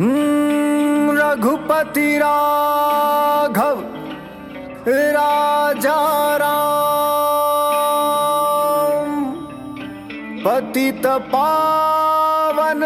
रघुपति राघव राजा राम, पतित पावन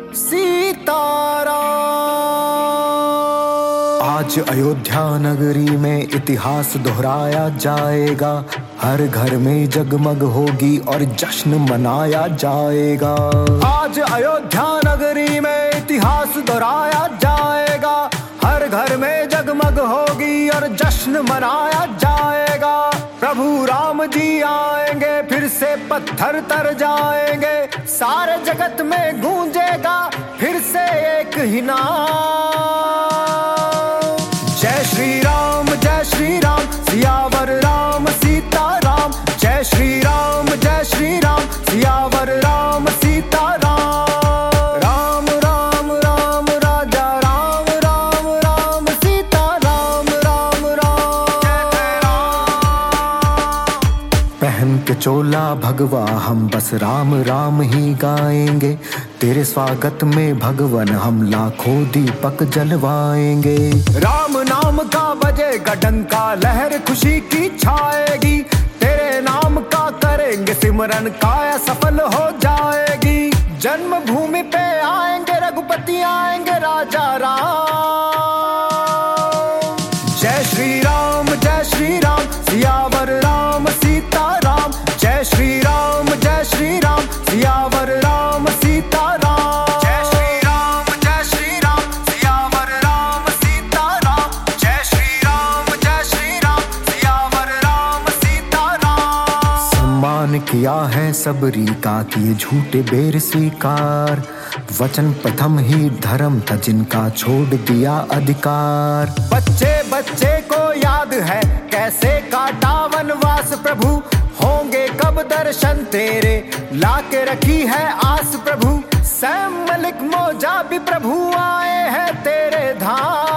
सीताराम। आज अयोध्या नगरी में इतिहास दोहराया जाएगा, हर घर में जगमग होगी और जश्न मनाया जाएगा। आज अयोध्या नगरी में इतिहास दोहराया जाएगा, हर घर में जगमग होगी और जश्न मनाया जाएगा। प्रभु राम जी आएंगे, फिर से पत्थर तर जाएंगे, सारे जगत में गूंजेगा फिर से एक ही नाम। जय श्री राम सियावर राम सीताराम। जय श्री राम सियावर राम सीताराम। राम राम राम राजा राम, राम राम सीताराम, राम राम। पहन के चोला भगवा हम बस राम राम ही गाएंगे, तेरे स्वागत में भगवन हम लाखों दीपक जलवाएंगे। राम नाम का बजेगा डंका, लहर खुशी की छाएगी, तेरे नाम का करेंगे सिमरन, काया सफल हो जाएगी। जन्मभूमि पे आएंगे रघुपति, आएंगे राजा राम। जय श्री राम सियावर राम सीताराम। जय श्री राम सियावर राम सीताराम। जय श्री राम सियावर राम सीताराम। जय श्री राम सियावर राम सीताराम। सम्मान किया है सबरी का, किए झूठे बेर स्वीकार, वचन प्रथम ही धर्म था जिनका छोड़ दिया अधिकार। बच्चे बच्चे को याद है कैसे काटा वनवास, प्रभु होंगे कब दर्शन तेरे, लाके रखी है आस प्रभु। सैम मलिक मौजा भी प्रभु आए हैं तेरे धाम।